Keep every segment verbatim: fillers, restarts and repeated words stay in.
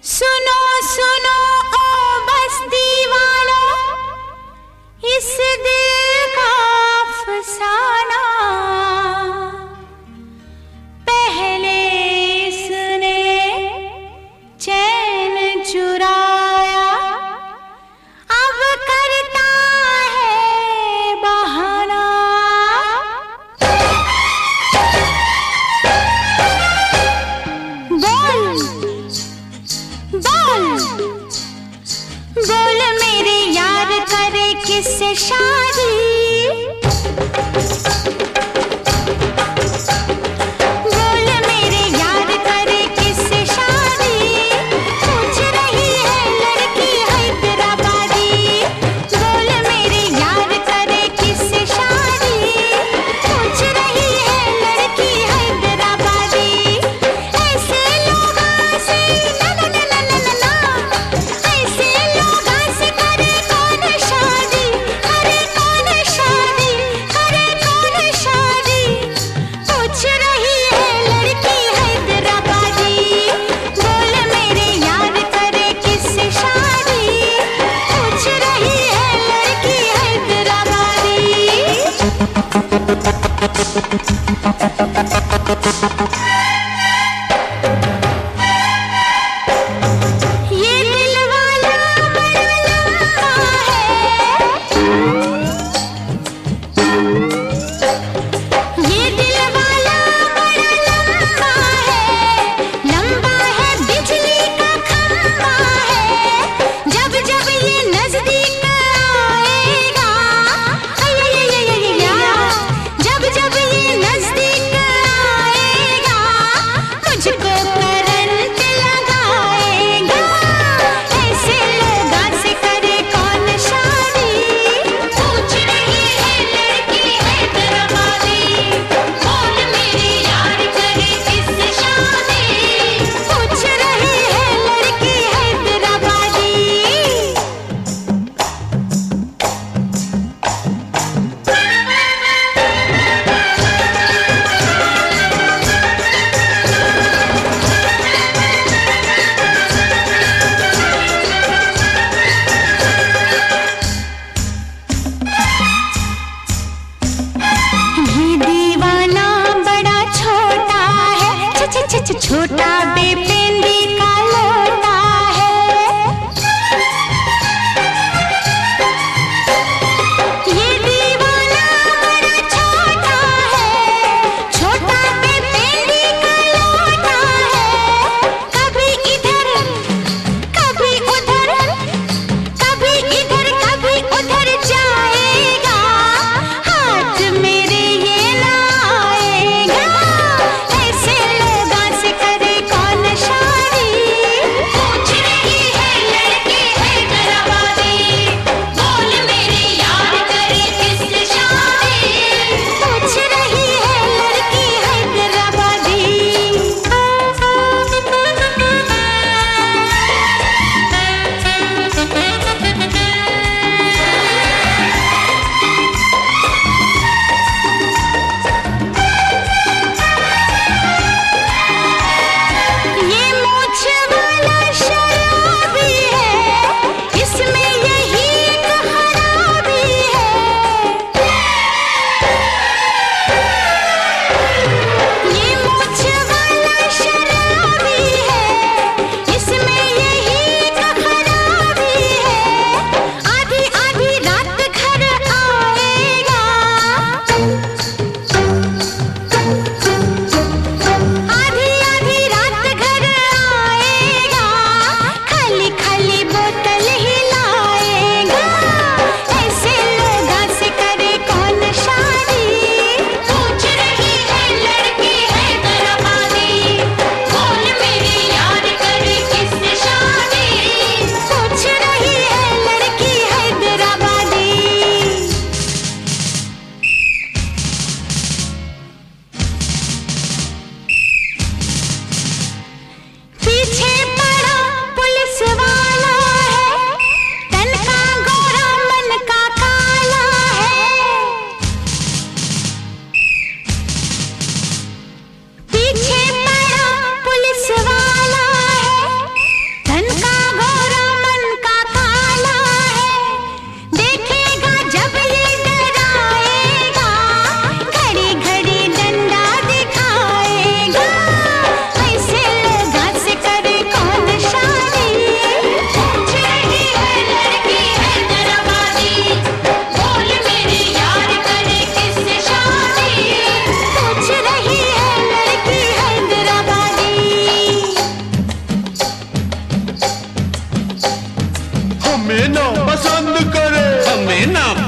सुनो सुनो ओ बस्ती वालों, इस दिल का अफसाना। पहले इसने चैन चुराया, अब करता है बहाना। बोल बोल बोल मेरे यार करे किससे शादी। बोल मेरे यार करे किससे शादी। पूछ रही है लड़की हैदराबादी। बोल मेरे यार करे किससे शादी। पूछ रही है लड़की हैदराबादी। ऐसे लोगों से ना ना ना ना ना ना ऐसे लोगों से करे कौन शादी। करे कौन शादी। करे कौन शादी। पूछ रही है लड़की हैदराबादी। बोल मेरे यार करे किससे शादी। पूछ रही है लड़की हैदराबादी। ये दिल वाला बड़ा लंबा है। ये दिल वाला बड़ा लंबा है। लंबा है बिजली का खंभा है। जब जब ये नजदीक आएगा, जब जब ये नजदीक आएगा, मुझको करंट लगाएगा। ऐसे लोगों से करे कौन शादी। पूछ रही है लड़की हैदराबादी। बोल मेरे यार करे किससे शादी। पूछ रही है लड़की हैदराबादी। ये दीवाना बड़ा छोटा है। छ छ छ छ छोटा बेपेंदी का लोटा है। ये दीवाना बड़ा छोटा है। छोटा बेपेंदी का लोटा है। कभी इधर कभी उधर, कभी इधर कभी उधर जाएगा। हाथ मेरे ये ना आएगा। ऐसे लोगों से करे कौन शादी।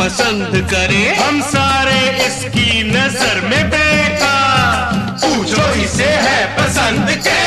पसंद करे। हम सारे इसकी नजर में बेकार, पूछो इसे है पसंद क्या?